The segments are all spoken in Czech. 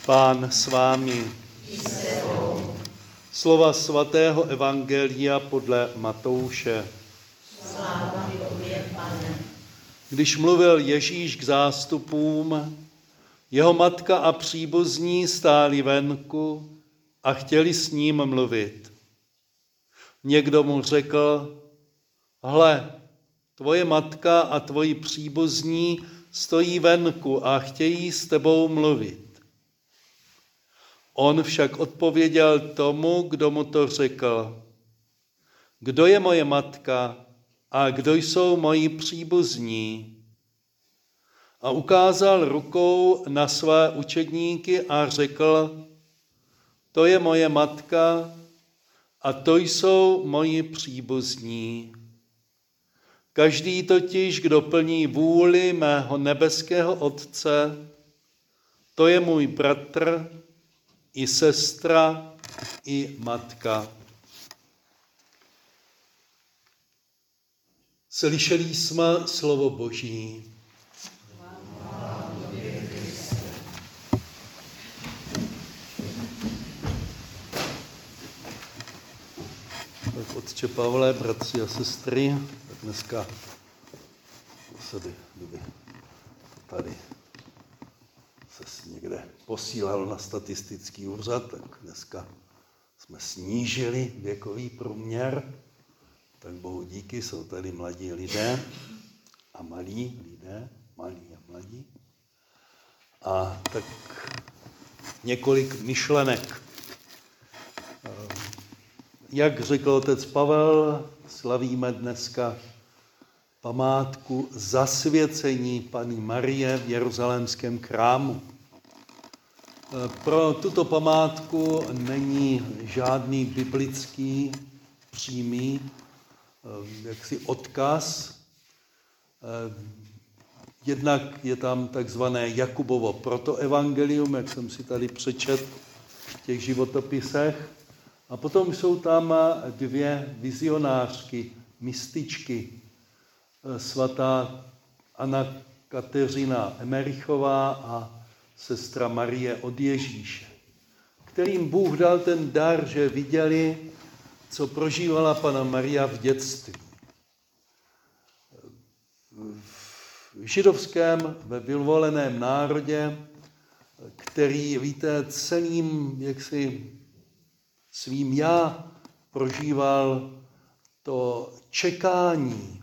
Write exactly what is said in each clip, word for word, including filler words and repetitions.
Pán s vámi. Slova svatého evangelia podle Matouše. Sláva tobě, Pane. Když mluvil Ježíš k zástupům, jeho matka a příbuzní stáli venku a chtěli s ním mluvit. Někdo mu řekl: hle, tvoje matka a tvoji příbuzní stojí venku a chtějí s tebou mluvit. On však odpověděl tomu, kdo mu to řekl: kdo je moje matka a kdo jsou moji příbuzní? A ukázal rukou na své učedníky a řekl: to je moje matka a to jsou moji příbuzní. Každý totiž, kdo plní vůli mého nebeského Otce, to je můj bratr, i sestra, i matka. Slyšeli jsme slovo Boží. Tak otče Pavle, bratři a sestry, tak dneska by, kdyby tady se někde posílal na statistický úřad, tak dneska jsme snížili věkový průměr, tak Bohu díky, jsou tady mladí lidé a malí lidé, malí a mladí. A tak několik myšlenek. Jak řekl otec Pavel, slavíme dneska památku zasvěcení Panny Marie v Jeruzalémském chrámu. Pro tuto památku není žádný biblický přímý jaksi odkaz. Jednak je tam takzvané Jakubovo protoevangelium, jak jsem si tady přečetl v těch životopisech. A potom jsou tam dvě vizionářky, mističky, svatá Anna Kateřina Emerichová a sestra Marie od Ježíše, kterým Bůh dal ten dar, že viděli, co prožívala Panna Maria v dětství. V židovském, ve vyvoleném národě, který, víte, celým jaksi svým já prožíval to čekání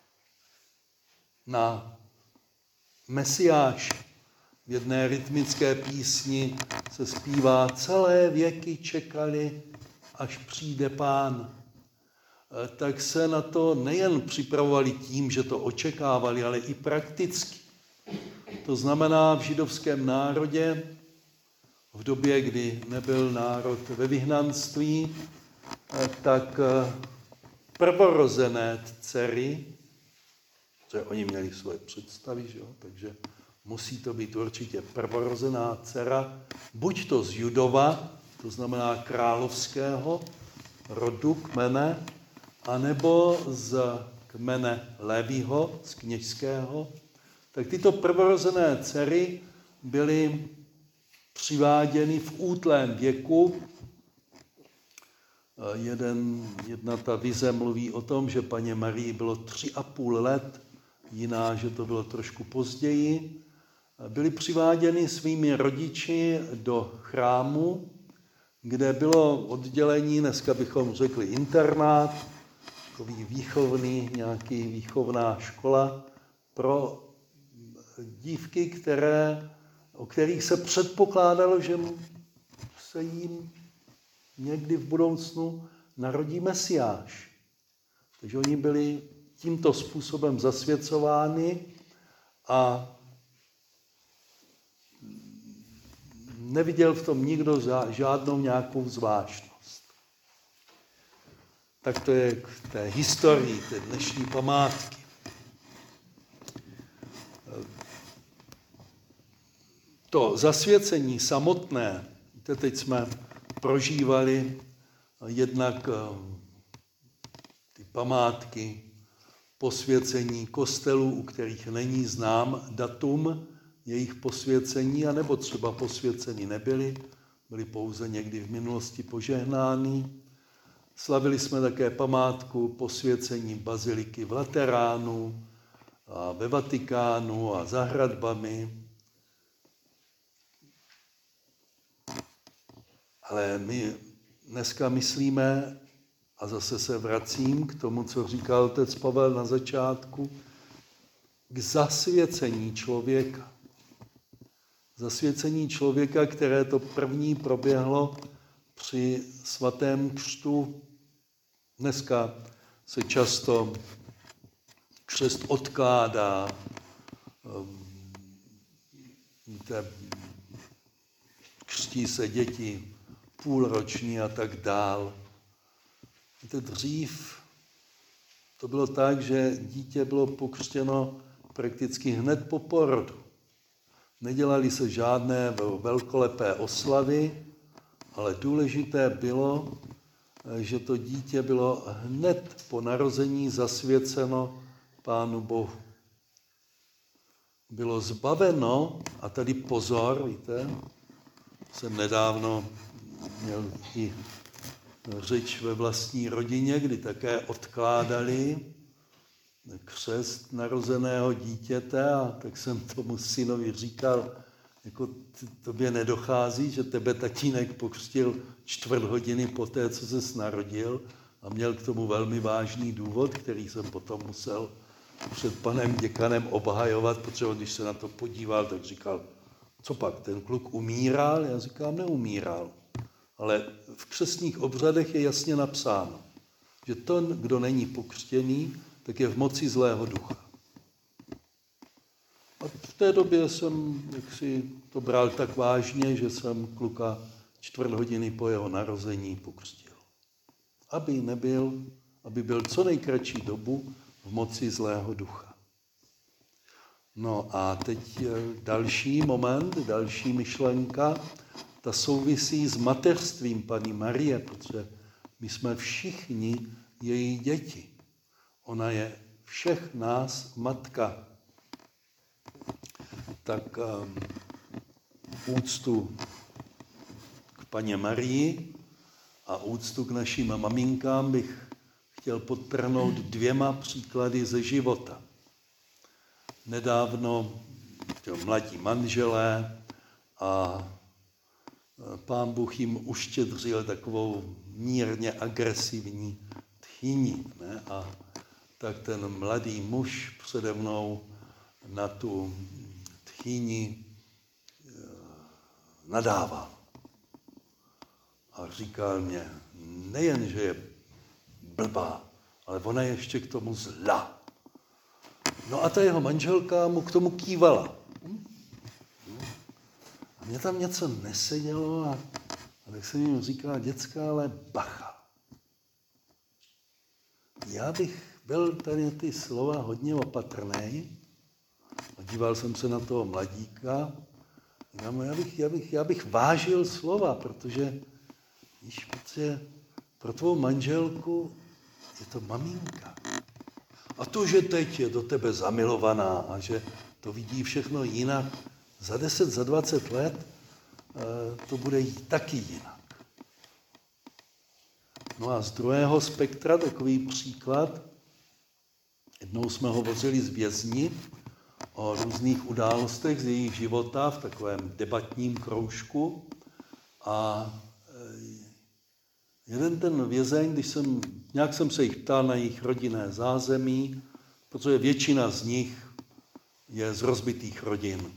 na Mesiáše. V jedné rytmické písni se zpívá: celé věky čekali, až přijde Pán. Tak se na to nejen připravovali tím, že to očekávali, ale i prakticky. To znamená, v židovském národě, v době, kdy nebyl národ ve vyhnanství, tak prvorozené dcery, že oni měli svoje představy, že jo? Takže musí to být určitě prvorozená dcera, buď to z Judova, to znamená královského rodu, kmene, anebo z kmene Lévího, z kněžského. Tak tyto prvorozené dcery byly přiváděny v útlém věku. Jeden, jedna ta vize mluví o tom, že Panně Marii bylo tři a půl let, jiná, že to bylo trošku později. Byly přiváděny svými rodiči do chrámu, kde bylo oddělení, dneska bychom řekli internát, takový výchovný, nějaký výchovná škola pro dívky, které, o kterých se předpokládalo, že se jim někdy v budoucnu narodí Mesiáš. Takže oni byli tímto způsobem zasvěcováni a neviděl v tom nikdo žádnou nějakou zvláštnost. Tak to je k té historii, té dnešní památky. To zasvěcení samotné, teď jsme prožívali jednak ty památky posvěcení kostelů, u kterých není znám datum jejich posvěcení, anebo třeba posvěceni nebyli, byli pouze někdy v minulosti požehnáni. Slavili jsme také památku posvěcení baziliky v Lateránu a ve Vatikánu a za hradbami. Ale my dneska myslíme, a zase se vracím k tomu, co říkal otec Pavel na začátku, k zasvěcení člověka. Zasvěcení člověka, které to první proběhlo při svatém křtu. Dneska se často křest odkládá, křtí se děti půlroční a tak dál. Víte, dřív to bylo tak, že dítě bylo pokřtěno prakticky hned po porodu. Nedělaly se žádné velkolepé oslavy, ale důležité bylo, že to dítě bylo hned po narození zasvěceno Pánu Bohu. Bylo zbaveno, a tady pozor, víte, jsem nedávno měl i řeč ve vlastní rodině, kdy také odkládali křest narozeného dítěte, a tak jsem tomu synovi říkal, jako tobě nedochází, že tebe tatínek pokřtil čtvrt hodiny po té, co ses narodil, a měl k tomu velmi vážný důvod, který jsem potom musel před panem děkanem obhajovat, protože když se na to podíval, tak říkal, co pak, ten kluk umíral? Já říkám, neumíral. Ale v křestních obřadech je jasně napsáno, že ten, kdo není pokřtěný, tak je v moci zlého ducha. A v té době jsem jaksi to bral tak vážně, že jsem kluka čtvrt hodiny po jeho narození pokřtil. Aby nebyl, aby byl co nejkratší dobu v moci zlého ducha. No a teď další moment, další myšlenka, ta souvisí s mateřstvím Panny Marie, protože my jsme všichni její děti. Ona je všech nás matka. Tak um, úctu k Panně Marii a úctu k našim maminkám bych chtěl podtrhnout dvěma příklady ze života. Nedávno mladí manželé a Pán Bůh jim uštědřil takovou mírně agresivní tchýni. Ne? A tak ten mladý muž přede mnou na tu tchýni nadával. A říkal mě, nejen, že je blbá, ale ona je ještě k tomu zlá. No a ta jeho manželka mu k tomu kývala. A mě tam něco nesedělo a, a tak jsem jim říkal, děcka, ale bacha. Já bych byl tady ty slova hodně opatrný a díval jsem se na toho mladíka. Já bych, já bych, já bych vážil slova, protože, víš, protože pro tvou manželku je to maminka. A to, že teď je do tebe zamilovaná a že to vidí všechno jinak, za deset, za dvacet let to bude taky jinak. No a z druhého spektra takový příklad. Jednou jsme hovořili s vězni o různých událostech z jejich života v takovém debatním kroužku a jeden ten vězeň, když jsem, nějak jsem se jich ptal na jejich rodinné zázemí, protože většina z nich je z rozbitých rodin.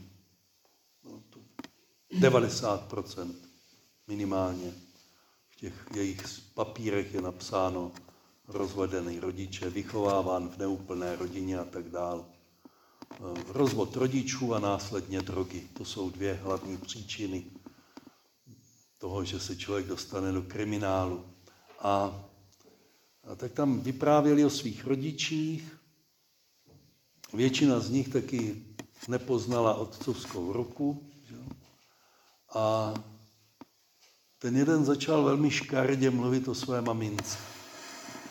devadesát procent minimálně. V těch jejich papírech je napsáno rozvedený rodiče, vychováván v neúplné rodině a tak dál. Rozvod rodičů a následně drogy. To jsou dvě hlavní příčiny toho, že se člověk dostane do kriminálu. A, a tak tam vyprávěli o svých rodičích. Většina z nich taky nepoznala otcovskou ruku. Že? A ten jeden začal velmi škaredě mluvit o své mamince.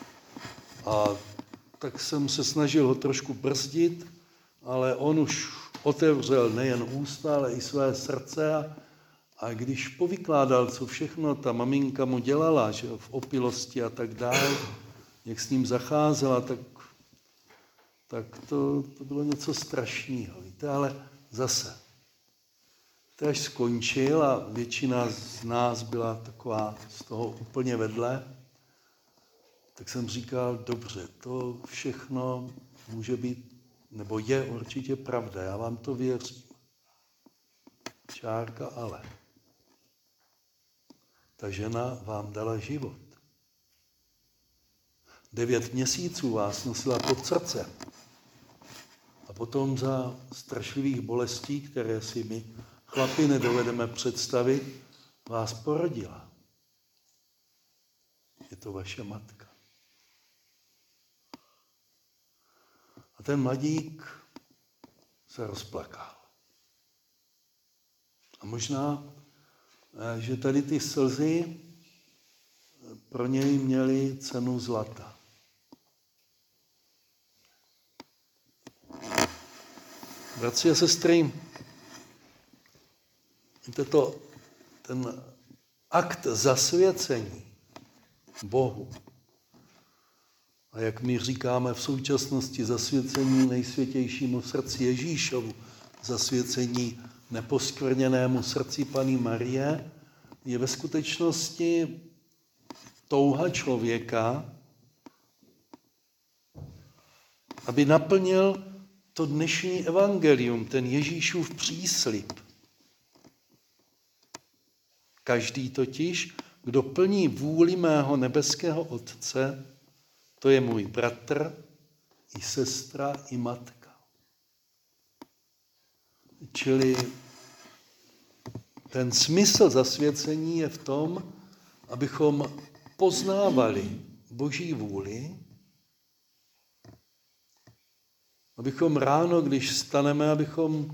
A tak jsem se snažil ho trošku brzdit, ale on už otevřel nejen ústa, ale i své srdce a, a když povykládal, co všechno ta maminka mu dělala, že v opilosti a tak dále, jak s ním zacházela, tak, tak to, to bylo něco strašného. Víte, ale zase, to až skončil a většina z nás byla taková z toho úplně vedle, tak jsem říkal, dobře, to všechno může být, nebo je určitě pravda, já vám to věřím. Čárka ale. Ta žena vám dala život. Devět měsíců vás nosila pod srdcem. A potom za strašlivých bolestí, které si my chlapi nedovedeme představit, vás porodila. Je to vaše matka. A ten mladík se rozplakal. A možná, že tady ty slzy pro něj měly cenu zlata. Bratři a sestry, to, ten akt zasvěcení Bohu, a jak my říkáme v současnosti zasvěcení nejsvětějšímu srdci Ježíšovu, zasvěcení neposkvrněnému srdci Panny Marie, je ve skutečnosti touha člověka, aby naplnil to dnešní evangelium, ten Ježíšův příslib. Každý totiž, kdo plní vůli mého nebeského Otce, to je můj bratr, i sestra, i matka. Čili ten smysl zasvěcení je v tom, abychom poznávali Boží vůli, abychom ráno, když staneme, abychom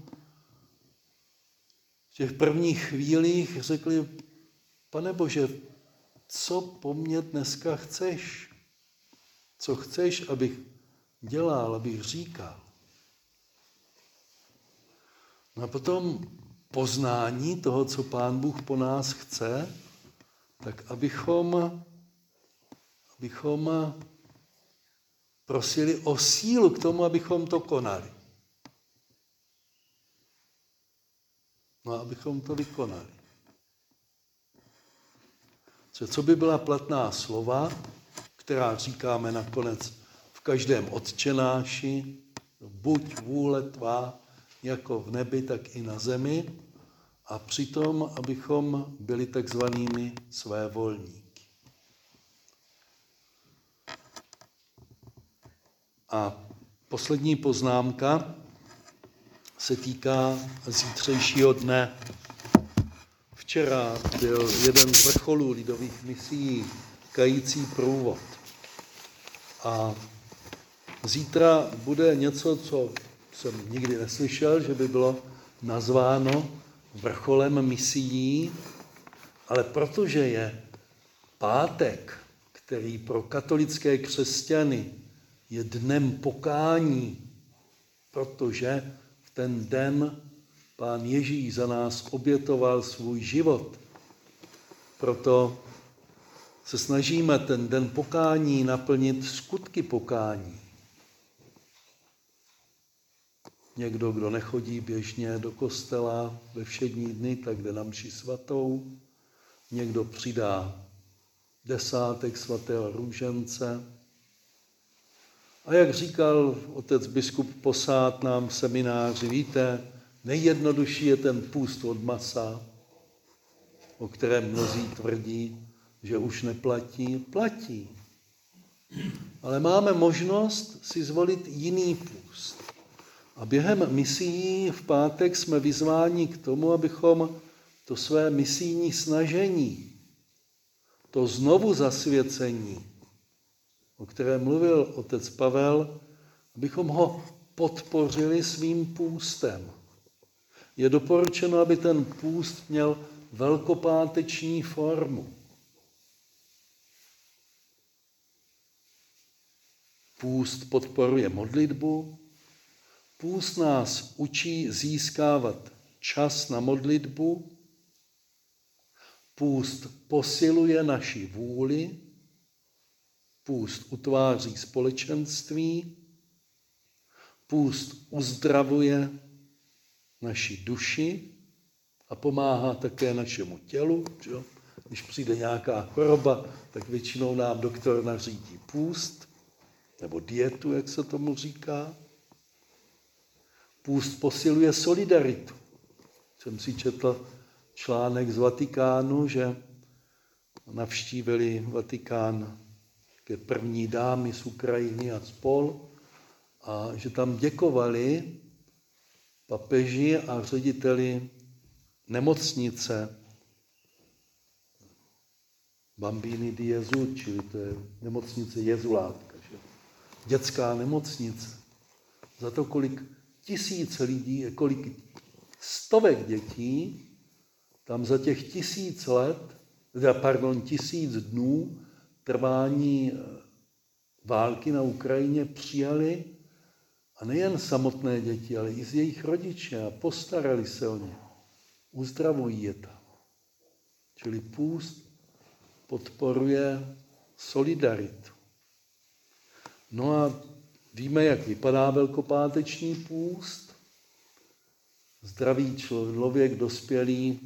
v těch prvních chvílích řekli, Pane Bože, co po mně dneska chceš? Co chceš, abych dělal, abych říkal? No a potom poznání toho, co Pán Bůh po nás chce, tak abychom, abychom prosili o sílu k tomu, abychom to konali. No a abychom to vykonali. Co by byla platná slova, která říkáme nakonec v každém otčenáši, buď vůle tvá jako v nebi, tak i na zemi, a přitom, abychom byli takzvanými svévolníky. A poslední poznámka se týká zítřejšího dne. Včera byl jeden z vrcholů lidových misií Kající průvod. A zítra bude něco, co jsem nikdy neslyšel, že by bylo nazváno vrcholem misií, ale protože je pátek, který pro katolické křesťany je dnem pokání, protože v ten den Pán Ježíš za nás obětoval svůj život. Proto se snažíme ten den pokání naplnit skutky pokání. Někdo, kdo nechodí běžně do kostela ve všední dny, tak jde na mši svatou. Někdo přidá desátek svatého růžence. A jak říkal otec biskup Posád nám v semináři, víte, nejjednodušší je ten půst od masa, o kterém mnozí tvrdí, že už neplatí, platí. Ale máme možnost si zvolit jiný půst. A během misií v pátek jsme vyzváni k tomu, abychom to své misijní snažení, to znovu zasvěcení, o kterém mluvil otec Pavel, abychom ho podpořili svým půstem. Je doporučeno, aby ten půst měl velkopáteční formu. Půst podporuje modlitbu, Půst nás učí získávat čas na modlitbu, půst posiluje naši vůli, půst utváří společenství, půst uzdravuje naši duši a pomáhá také našemu tělu. Že? Když přijde nějaká choroba, tak většinou nám doktor nařídí půst, nebo dietu, jak se tomu říká. Půst posiluje solidaritu. Jsem si četl článek z Vatikánu, že navštívili Vatikán ke první dámy z Ukrajiny a spol a že tam děkovali papeži a řediteli nemocnice Bambini di Gesù, čili to je nemocnice Jezulátka, že? Dětská nemocnice. Za to, kolik tisíc lidí, kolik stovek dětí tam za těch tisíc let, pardon, tisíc dnů trvání války na Ukrajině přijali a nejen samotné děti, ale i z jejich rodiče a postarali se o ně. Uzdravují je tam. Čili půst podporuje solidaritu. No a víme, jak vypadá velkopáteční půst. Zdravý člověk, dospělý,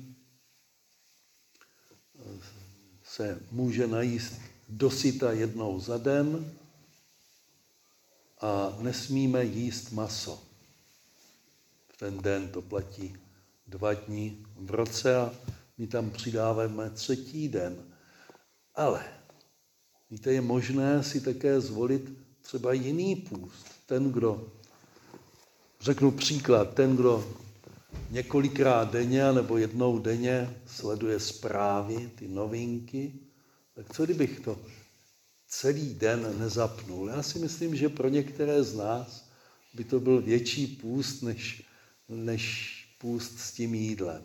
se může najíst dosyta jednou za den a nesmíme jíst maso. V ten den to platí dva dny v roce a my tam přidáváme třetí den. Ale víte, je možné si také zvolit třeba jiný půst. Ten, kdo, řeknu příklad, ten, kdo několikrát denně nebo jednou denně sleduje zprávy, ty novinky, tak co kdybych to celý den nezapnul? Já si myslím, že pro některé z nás by to byl větší půst, než, než půst s tím jídlem.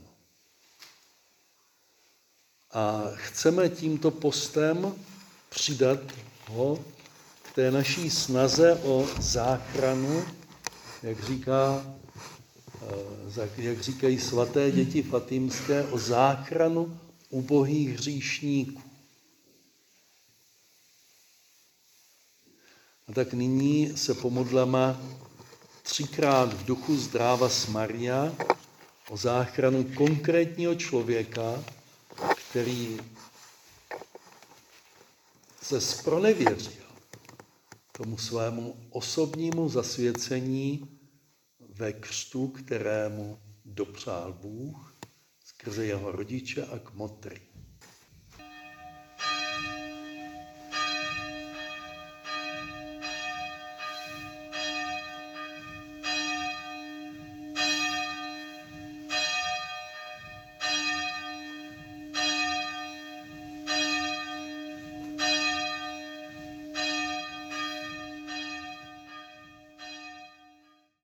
A chceme tímto postem přidat ho k té naší snaze o záchranu, jak říká, jak říkají svaté děti fatimské, o záchranu ubohých hříšníků. A tak nyní se pomodleme třikrát v duchu Zdravas Maria o záchranu konkrétního člověka, který se zpronevěřil tomu svému osobnímu zasvěcení ve křtu, kterému dopřál Bůh skrze jeho rodiče a kmotry.